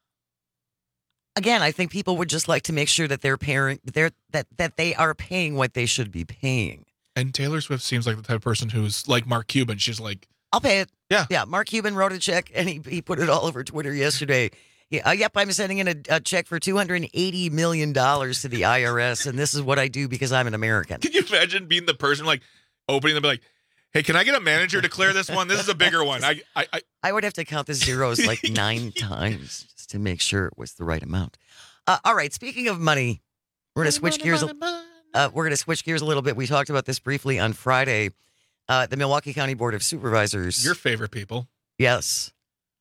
Again, I think people would just like to make sure that they're paying, they're, that, that they are paying what they should be paying. And Taylor Swift seems like the type of person who's like Mark Cuban. She's like, I'll pay it. Yeah. Yeah. Mark Cuban wrote a check and he, he put it all over Twitter yesterday. Yeah, uh, yep, I'm sending in a, a check for two hundred eighty million dollars to the I R S, and this is what I do because I'm an American. Can you imagine being the person, like, opening them, like, hey, can I get a manager to clear this one? This is a bigger one. I I, I, I would have to count the zeros like nine times just to make sure it was the right amount. Uh, all right, speaking of money, we're going to switch gears. Uh, we're going to switch gears a little bit. We talked about this briefly on Friday. Uh, the Milwaukee County Board of Supervisors. Your favorite people. Yes.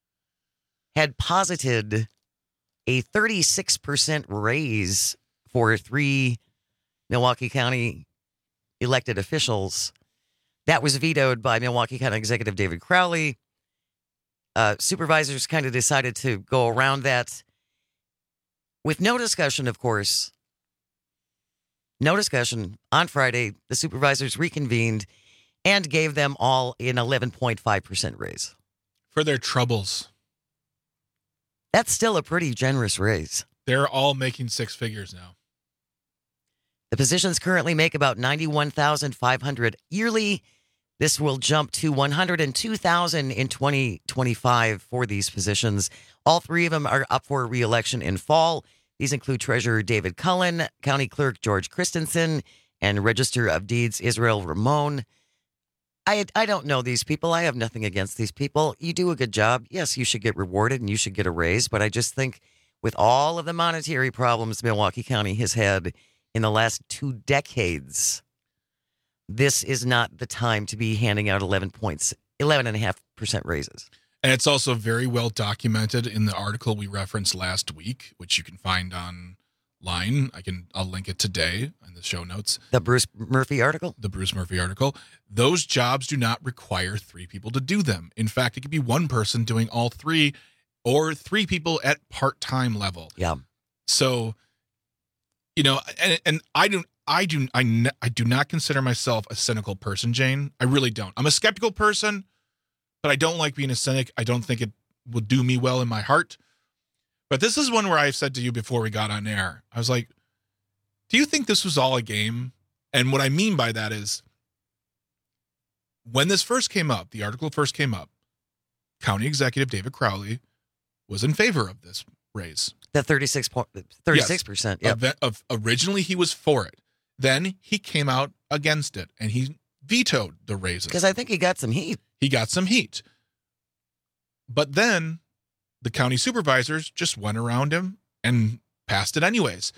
Had posited a thirty-six percent raise for three Milwaukee County elected officials. That was vetoed by Milwaukee County Executive David Crowley. Uh, supervisors kind of decided to go around that with no discussion, of course. No discussion. On Friday, the supervisors reconvened and gave them all an eleven point five percent raise. For their troubles. That's still a pretty generous raise. They're all making six figures now. The positions currently make about ninety-one thousand five hundred dollars yearly. This will jump to one hundred two thousand dollars in twenty twenty-five for these positions. All three of them are up for re-election in fall. These include Treasurer David Cullen, County Clerk George Christensen, and Register of Deeds Israel Ramon. I I don't know these people. I have nothing against these people. You do a good job. Yes, you should get rewarded and you should get a raise. But I just think with all of the monetary problems Milwaukee County has had in the last two decades, this is not the time to be handing out eleven points, eleven and a half percent raises. And it's also very well documented in the article we referenced last week, which you can find online. I can, I'll link it today in the show notes. The Bruce Murphy article? The Bruce Murphy article. Those jobs do not require three people to do them. In fact, it could be one person doing all three or three people at part-time level. Yeah. So, you know, and, and I don't, I do, I, ne- I do not consider myself a cynical person, Jane. I really don't. I'm a skeptical person, but I don't like being a cynic. I don't think it will do me well in my heart. But this is one where I've said to you before we got on air, I was like, do you think this was all a game? And what I mean by that is, when this first came up, the article first came up, County Executive David Crowley was in favor of this raise. The thirty-six point, thirty-six percent. Yes. Yep. Of, of, originally, he was for it. Then he came out against it, and he vetoed the raises. Because I think he got some heat. He got some heat. But then the county supervisors just went around him and passed it anyways.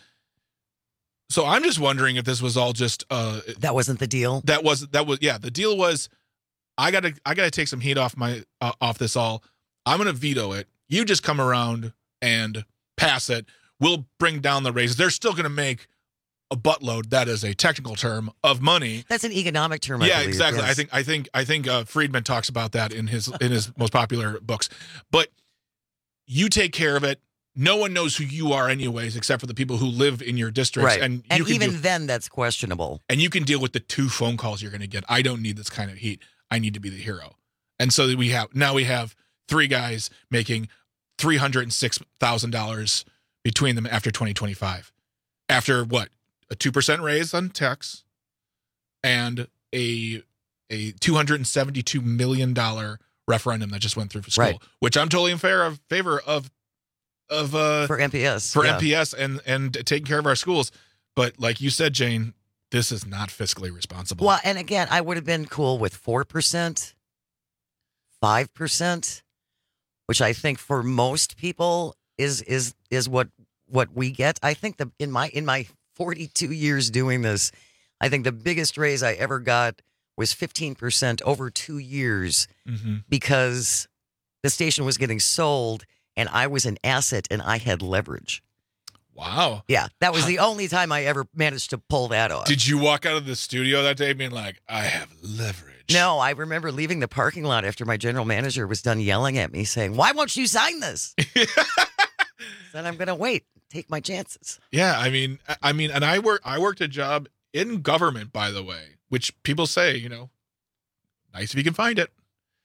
So I'm just wondering if this was all just uh that wasn't the deal. That was that was yeah, the deal was I got to I got to take some heat off my uh, off this all. I'm going to veto it. You just come around and pass it. We'll bring down the raises. They're still going to make a buttload, that is a technical term, of money. That's an economic term, I yeah, believe. exactly. Yes. I think I think I think uh, Friedman talks about that in his in his most popular books. But you take care of it. No one knows who you are anyways, except for the people who live in your districts. Right. And, you and can even do, then, that's questionable. And you can deal with the two phone calls you're going to get. I don't need this kind of heat. I need to be the hero. And so we have now we have three guys making three hundred six thousand dollars between them after twenty twenty-five. After what? A two percent raise on tax and a a two hundred seventy-two million dollars referendum that just went through for school, right. which I'm totally in favor of, favor of, of uh, for M P S. For yeah. M P S and, and taking care of our schools. But like you said, Jane, this is not fiscally responsible. Well, and again, I would have been cool with four percent, five percent, which I think for most people is is is what what we get. I think the in my in my forty-two years doing this, I think the biggest raise I ever got was fifteen percent over two years mm-hmm. because the station was getting sold and I was an asset and I had leverage. Wow. Yeah, that was the only time I ever managed to pull that off. Did you walk out of the studio that day being like, I have leverage? No, I remember leaving the parking lot after my general manager was done yelling at me saying, why won't you sign this? Then I'm going to wait. Take my chances. Yeah, I mean, I mean, and I work. I worked a job in government, by the way, which people say, you know, nice if you can find it.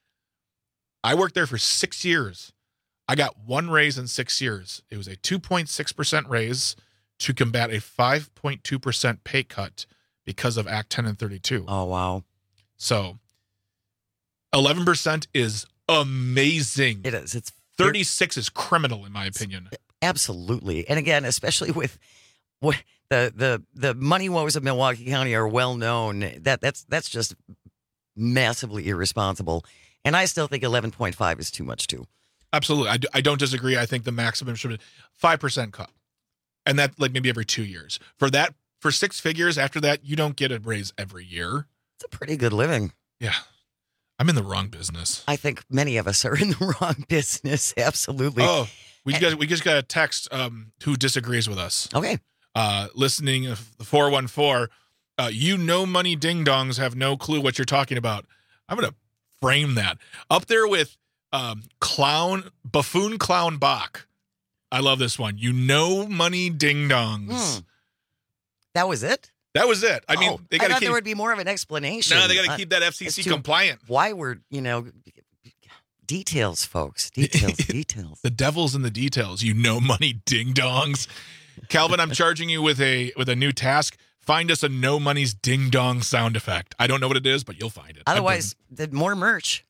I worked there for six years. I got one raise in six years. It was a two point six percent raise to combat a five point two percent pay cut because of Act ten and thirty-two. Oh wow! So, eleven percent is amazing. It is. It's thirty-six is criminal, in my opinion. Absolutely. And again, especially with what the the the money woes of Milwaukee County are well known. That that's that's just massively irresponsible. And I still think eleven point five is too much too. Absolutely. I, do, I don't disagree. I think the maximum should be five percent cut. And that like maybe every two years. For that, for six figures after that, you don't get a raise every year. It's a pretty good living. Yeah. I'm in the wrong business. I think many of us are in the wrong business. Absolutely. Oh, we got we just got a text um, who disagrees with us. Okay. Uh, listening of the four one four, uh, you no money ding dongs have no clue what you're talking about. I'm gonna frame that up there with um, clown buffoon clown Bach. I love this one. You no money ding dongs. Hmm. That was it. That was it. I mean, oh, they got to I thought keep. there would be more of an explanation. No, they got to uh, keep that F C C to compliant. Why we're you know details, folks. Details. Details. The devil's in the details. You no money ding dongs. Calvin, I'm charging you with a with a new task. Find us a no money's ding dong sound effect. I don't know what it is, but you'll find it. Otherwise, the more merch.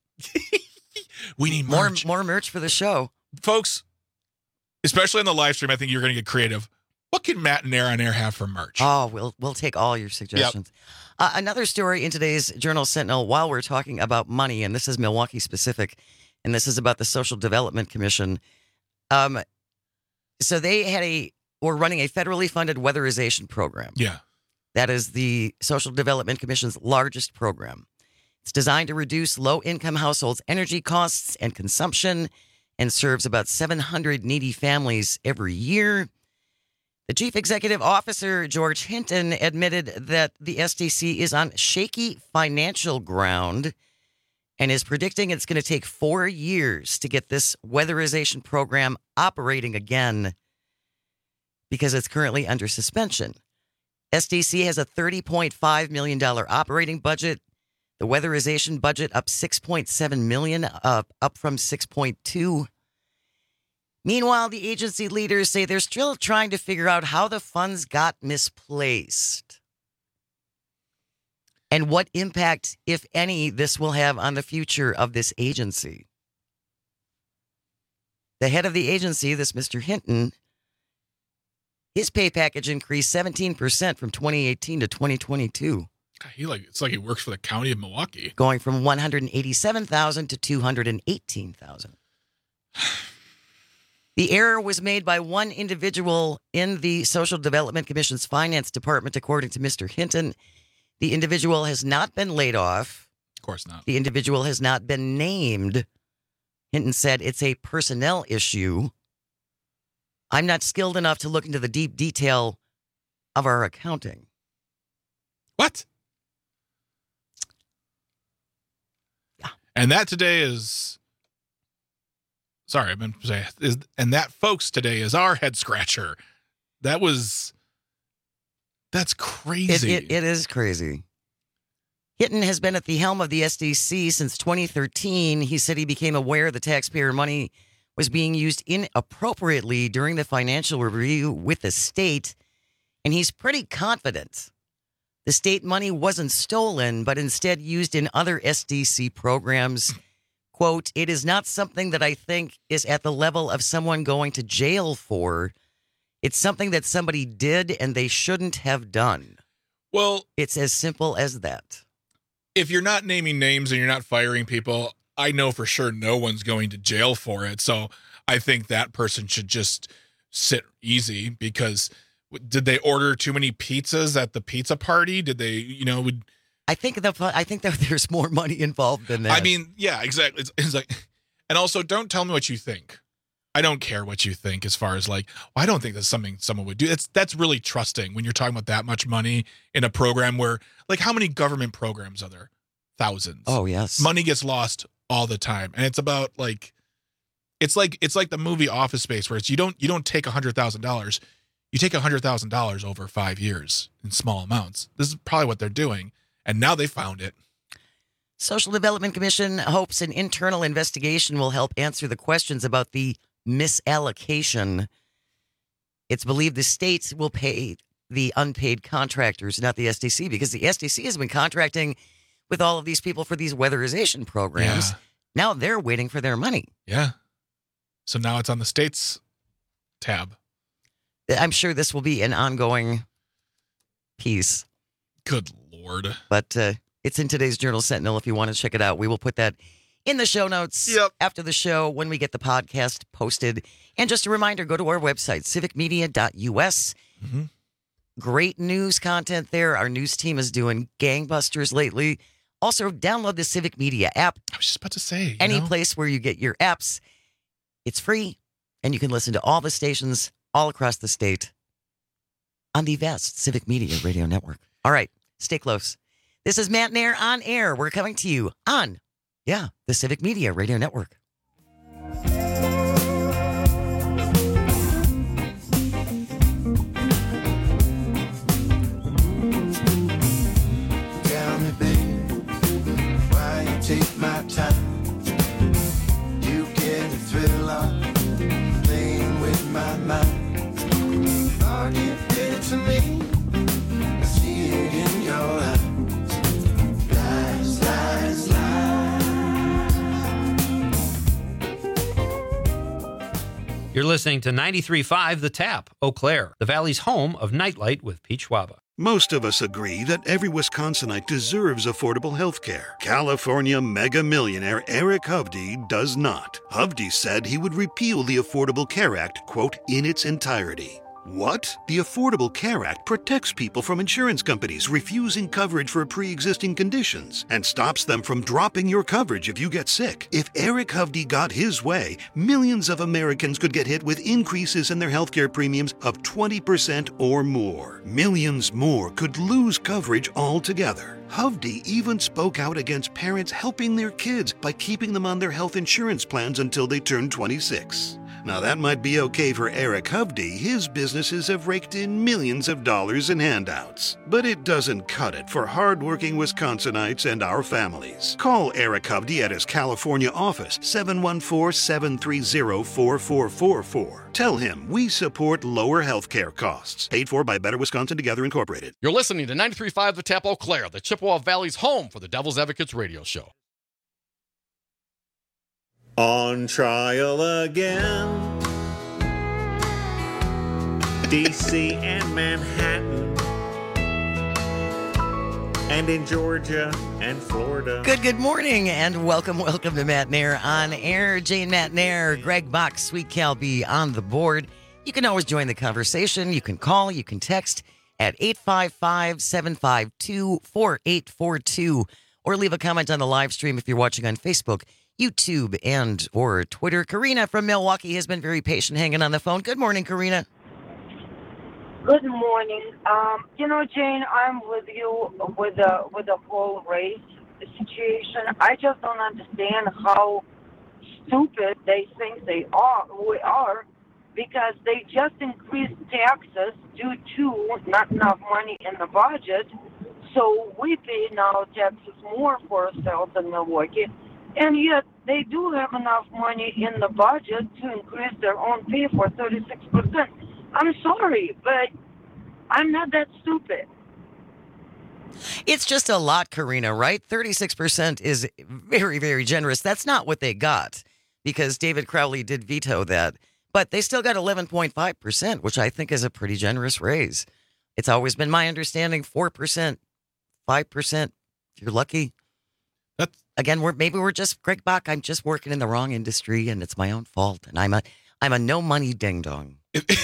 We need more merch. more merch for the show, folks. Especially on the live stream, I think you're going to get creative. What can Matt and Air on Air have for merch? Oh, we'll we'll take all your suggestions. Yep. Uh, another story in today's Journal Sentinel. While we're talking about money, and this is Milwaukee specific, and this is about the Social Development Commission. Um, So they had a, were running a federally funded weatherization program. Yeah. That is the Social Development Commission's largest program. It's designed to reduce low-income households' energy costs and consumption and serves about seven hundred needy families every year. The chief executive officer, George Hinton, admitted that the S D C is on shaky financial ground and is predicting it's going to take four years to get this weatherization program operating again because it's currently under suspension. S D C has a thirty point five million dollars operating budget. The weatherization budget up six point seven million dollars, up, up from six point two. Meanwhile, the agency leaders say they're still trying to figure out how the funds got misplaced and what impact, if any, this will have on the future of this agency. The head of the agency, this Mister Hinton, his pay package increased seventeen percent from twenty eighteen to twenty twenty-two. He like it's like he works for the county of Milwaukee. Going from one hundred eighty-seven thousand to two hundred eighteen thousand. The error was made by one individual in the Social Development Commission's Finance Department, according to Mister Hinton. The individual has not been laid off. Of course not. The individual has not been named. Hinton said it's a personnel issue. I'm not skilled enough to look into the deep detail of our accounting. What? Yeah. And that today is... Sorry, I meant to say, is, and that, folks, today is our head scratcher. That was, that's crazy. It, it, it is crazy. Hinton has been at the helm of the S D C since twenty thirteen. He said he became aware the taxpayer money was being used inappropriately during the financial review with the state, and he's pretty confident the state money wasn't stolen, but instead used in other S D C programs. Quote, it is not something that I think is at the level of someone going to jail for. It's something that somebody did and they shouldn't have done. Well, it's as simple as that. If you're not naming names and you're not firing people, I know for sure no one's going to jail for it. So I think that person should just sit easy because did they order too many pizzas at the pizza party? Did they, you know, would... I think the I think that there's more money involved than that. I mean, yeah, exactly. It's, it's like, and also, don't tell me what you think. I don't care what you think. As far as like, well, I don't think that's something someone would do. That's that's really trusting when you're talking about that much money in a program where, like, how many government programs are there? Thousands. Oh yes. Money gets lost all the time, and it's about like, it's like it's like the movie Office Space, where it's you don't you don't take a hundred thousand dollars, you take a hundred thousand dollars over five years in small amounts. This is probably what they're doing. And now they found it. Social Development Commission hopes an internal investigation will help answer the questions about the misallocation. It's believed the states will pay the unpaid contractors, not the S D C, because the S D C has been contracting with all of these people for these weatherization programs. Yeah. Now they're waiting for their money. Yeah. So now it's on the states tab. I'm sure this will be an ongoing piece. Good Lord. But uh, it's in today's Journal Sentinel if you want to check it out. We will put that in the show notes yep. after the show when we get the podcast posted. And just a reminder, go to our website, civic media dot U S. Mm-hmm. Great news content there. Our news team is doing gangbusters lately. Also, download the Civic Media app. I was just about to say. Any know? place where you get your apps. It's free, and you can listen to all the stations all across the state on the vast Civic Media Radio Network. All right, stay close. This is Matt Nair on air. We're coming to you on, yeah, the Civic Media Radio Network. Tell me, babe, why you take my time? You get a thrill of playing with my mind. Thought you did it to me. I see it in your eyes. Lies, lies, lies. You're listening to ninety-three point five The Tap, Eau Claire, the Valley's home of Nightlight with Pete Schwaba. Most of us agree that every Wisconsinite deserves affordable health care. California mega millionaire Eric Hovde does not. Hovde said he would repeal the Affordable Care Act, quote, in its entirety. What? The Affordable Care Act protects people from insurance companies refusing coverage for pre-existing conditions and stops them from dropping your coverage if you get sick. If Eric Hovde got his way, millions of Americans could get hit with increases in their healthcare premiums of twenty percent or more. Millions more could lose coverage altogether. Hovde even spoke out against parents helping their kids by keeping them on their health insurance plans until they turn twenty-six. Now that might be okay for Eric Hovde. His businesses have raked in millions of dollars in handouts. But it doesn't cut it for hardworking Wisconsinites and our families. Call Eric Hovde at his California office, seven one four, seven three zero, four four four four. Tell him we support lower health care costs. Paid for by Better Wisconsin Together Incorporated. You're listening to ninety-three point five The Tap Eau Claire, the Chippewa Valley's home for the Devil's Advocates radio show. On trial again, D C and Manhattan, and in Georgia and Florida. Good, good morning, and welcome, welcome to Matt Nair on air. Jane Matt Nair, Greg Bach, Sweet Calby on the board. You can always join the conversation. You can call, you can text at eight five five, seven five two, four eight four two, or leave a comment on the live stream if you're watching on Facebook, YouTube, and or Twitter. Karina from Milwaukee has been very patient hanging on the phone. Good morning, Karina. Good morning. Um, you know, Jane, I'm with you with the with the whole race situation. I just don't understand how stupid they think they are. We are, because they just increased taxes due to not enough money in the budget. So we pay now taxes more for ourselves in Milwaukee. And yet, they do have enough money in the budget to increase their own pay for thirty-six percent. I'm sorry, but I'm not that stupid. It's just a lot, Karina, right? thirty-six percent is very, very generous. That's not what they got, because David Crowley did veto that. But they still got eleven point five percent, which I think is a pretty generous raise. It's always been my understanding, four percent, five percent, if you're lucky. That's Again, we're maybe we're just Greg Bach. I'm just working in the wrong industry, and it's my own fault. And I'm a I'm a no money ding dong.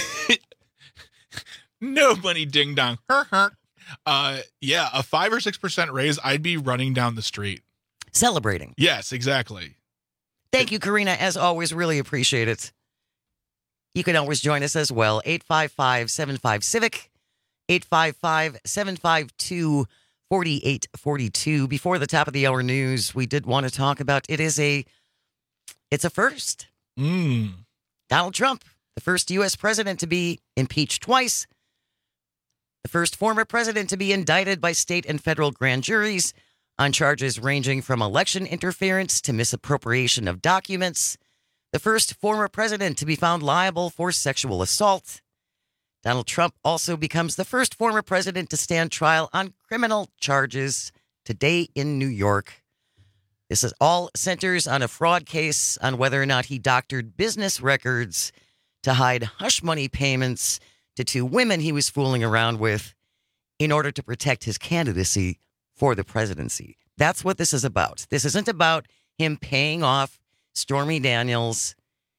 No money ding dong. uh, yeah, a five or six percent raise, I'd be running down the street celebrating. Yes, exactly. Thank you, Karina. As always, really appreciate it. You can always join us as well. eight five five, seven five civic, eight five five, seven five two, four eight four two. Before the top of the hour news, we did want to talk about it is a it's a first. Mm. Donald Trump, the first U S president to be impeached twice, the first former president to be indicted by state and federal grand juries on charges ranging from election interference to misappropriation of documents, the first former president to be found liable for sexual assault. Donald Trump also becomes the first former president to stand trial on criminal charges today in New York. This is all centers on a fraud case on whether or not he doctored business records to hide hush money payments to two women he was fooling around with in order to protect his candidacy for the presidency. That's what this is about. This isn't about him paying off Stormy Daniels.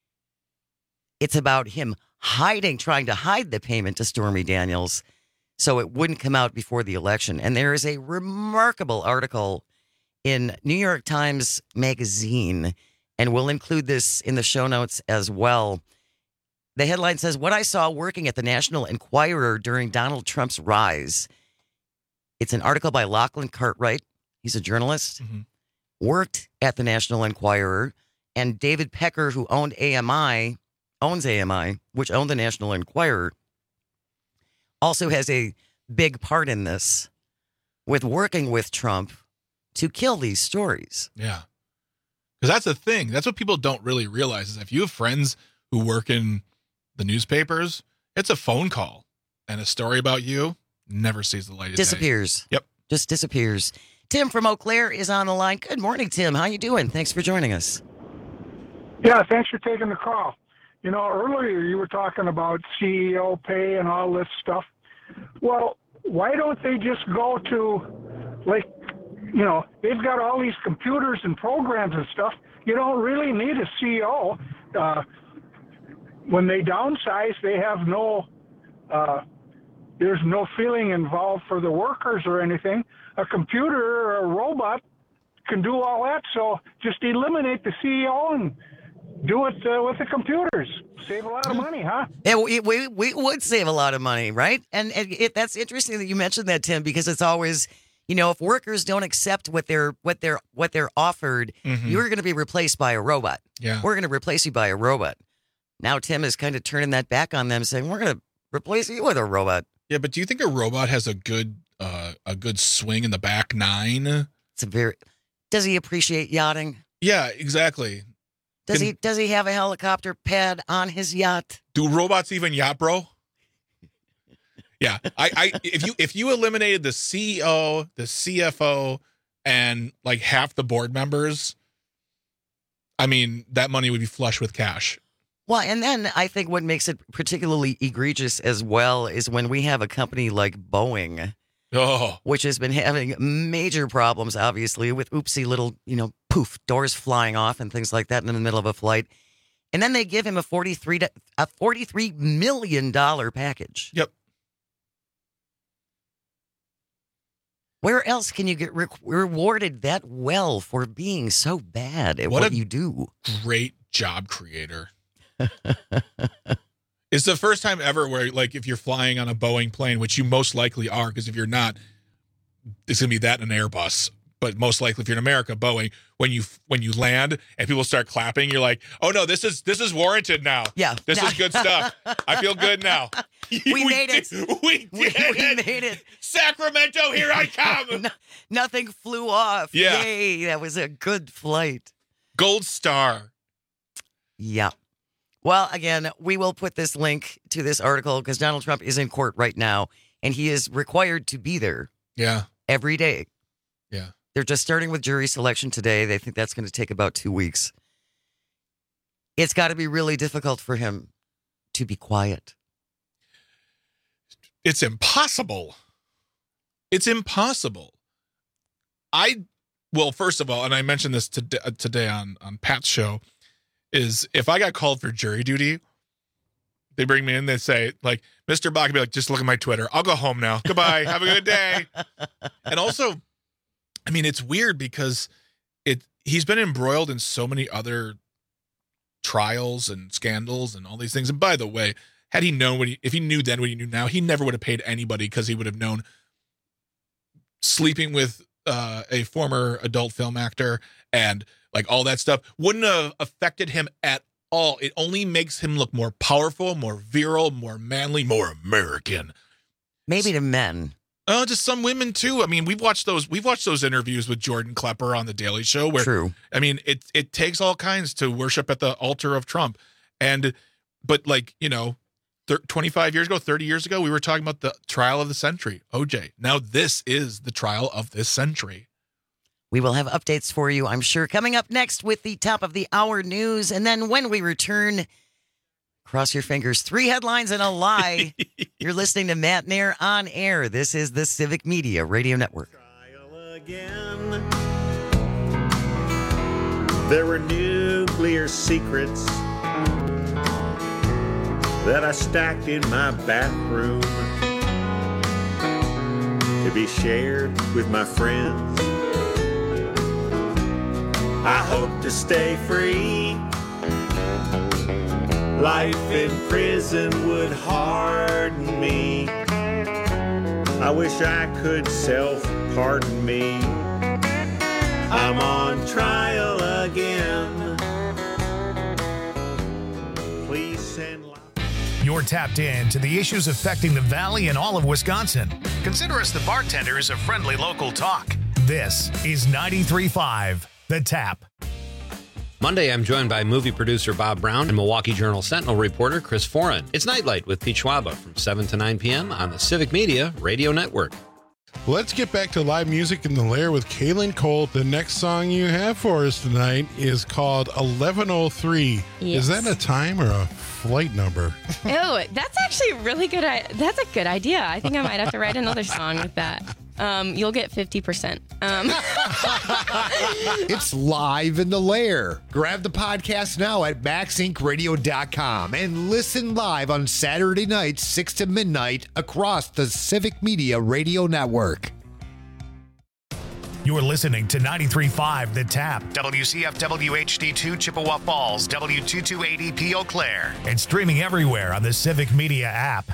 It's about him hiding, trying to hide the payment to Stormy Daniels so it wouldn't come out before the election. And there is a remarkable article in New York Times Magazine, and we'll include this in the show notes as well. The headline says, "What I saw working at the National Enquirer during Donald Trump's rise." It's an article by Lachlan Cartwright. He's a journalist, mm-hmm. worked at the National Enquirer, and David Pecker, who owned A M I, owns A M I, which owned the National Enquirer, also has a big part in this with working with Trump to kill these stories. Yeah. Because that's the thing. That's what people don't really realize is if you have friends who work in the newspapers, it's a phone call and a story about you never sees the light of day. Disappears. Yep. Just disappears. Tim from Eau Claire is on the line. Good morning, Tim. How you doing? Thanks for joining us. Yeah, thanks for taking the call. You know, earlier you were talking about C E O pay and all this stuff. Well, why don't they just go to, like, you know, they've got all these computers and programs and stuff. You don't really need a C E O. Uh, when they downsize, they have no, uh, there's no feeling involved for the workers or anything. A computer or a robot can do all that, so just eliminate the C E O and do it uh, with the computers. Save a lot of money, huh? Yeah, we, we, we would save a lot of money, right? And, and it, that's interesting that you mentioned that, Tim, because it's always, you know, if workers don't accept what they're what they're what they're offered, Mhm. you're going to be replaced by a robot. Yeah. We're going to replace you by a robot. Now Tim is kind of turning that back on them, saying we're going to replace you with a robot. Yeah, but do you think a robot has a good uh, a good swing in the back nine? It's a very. Does he appreciate yachting? Yeah, exactly. Does Can- he Does he have a helicopter pad on his yacht? Do robots even yacht, bro? Yeah, I, I if you if you eliminated the C E O, the C F O, and like half the board members, I mean that money would be flush with cash. Well, and then I think what makes it particularly egregious as well is when we have a company like Boeing, Oh, which has been having major problems, obviously, with oopsie little, you know, poof, doors flying off and things like that in the middle of a flight. And then they give him a forty-three to, a forty-three million dollars package. Yep. Where else can you get re- rewarded that well for being so bad at what, What a you do? great job creator. It's the first time ever where, like, if you're flying on a Boeing plane, which you most likely are, because if you're not, it's gonna be that in an Airbus. But most likely, if you're in America, Boeing, when you when you land and people start clapping, you're like, "Oh no, this is this is warranted now. Yeah, this is good stuff. I feel good now. We made it. did- We did We, we it. made it. Sacramento, here I come. No- nothing flew off. Yeah. Yay, that was a good flight. Gold star. Yeah. Well, again, we will put this link to this article because Donald Trump is in court right now, and he is required to be there Yeah, every day. yeah. They're just starting with jury selection today. They think that's going to take about two weeks. It's got to be really difficult for him to be quiet. It's impossible. It's impossible. I, well, first of all, and I mentioned this today, today on, on Pat's show, is if I got called for jury duty, they bring me in, they say, like, Mister Bach would be like, just look at my Twitter. I'll go home now. Goodbye. Have a good day. And also, I mean, it's weird because it he's been embroiled in so many other trials and scandals and all these things. And by the way, had he known what he, if he knew then what he knew now, he never would have paid anybody because he would have known sleeping with uh, a former adult film actor and like all that stuff wouldn't have affected him at all. It only makes him look more powerful, more virile, more manly, more American. Maybe to men. Oh, to some women too. I mean, we've watched those. We've watched those interviews with Jordan Klepper on the Daily Show. Where, True. I mean, it it takes all kinds to worship at the altar of Trump, and but like you know, thir- twenty-five years ago, thirty years ago, we were talking about the trial of the century, O J. Now this is the trial of this century. We will have updates for you, I'm sure, coming up next with the top of the hour news, and then when we return. Cross your fingers. Three headlines and a lie. You're listening to Matt Nair on air. This is the Civic Media Radio Network. Again, there were nuclear secrets that I stacked in my bathroom to be shared with my friends. I hope to stay free. Life in prison would harden me. I wish I could self-pardon me. I'm on trial again. Please send light. You're tapped in to the issues affecting the Valley and all of Wisconsin. Consider us the bartenders of friendly local talk. This is ninety-three point five The Tap. Monday, I'm joined by movie producer Bob Brown and Milwaukee Journal Sentinel reporter Chris Foran. It's Nightlight with Pete Schwaba from seven to nine p.m. on the Civic Media Radio Network. Let's get back to live music in the Lair with Kaylin Cole. The next song you have for us tonight is called eleven oh three. Yes. Is that a time or a flight number? Oh, that's actually really good. I- that's a good idea. I think I might have to write another song with that. Um, you'll get fifty percent. Um. It's live in the Lair. Grab the podcast now at max inc radio dot com and listen live on Saturday nights, six to midnight, across the Civic Media Radio Network. You're listening to ninety-three point five The Tap, W C F W H D two Chippewa Falls, W two two eight E P Eau Claire, and streaming everywhere on the Civic Media app.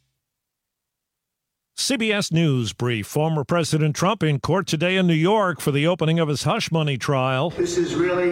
C B S News brief. Former President Trump in court today in New York for the opening of his hush money trial. This is really